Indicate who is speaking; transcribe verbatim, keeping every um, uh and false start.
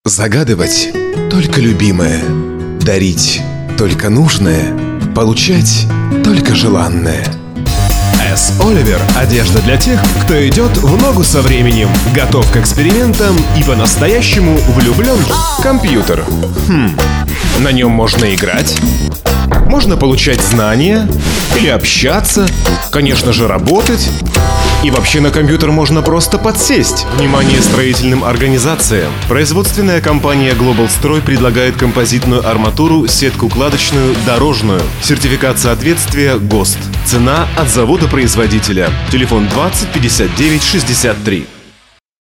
Speaker 1: Загадывать только любимое, дарить только нужное, получать только желанное. эс. Оливер – одежда для тех, кто идет в ногу со временем, готов к экспериментам и по-настоящему влюблен. Компьютер. Хм. На нем можно играть, можно получать знания или общаться, конечно же, работать. И вообще на компьютер можно просто подсесть. Внимание строительным организациям. Производственная компания Globalstroy предлагает композитную арматуру, сетку-кладочную, дорожную. Сертификат соответствия ГОСТ. Цена от завода-производителя. Телефон двадцать пятьдесят девять шестьдесят три.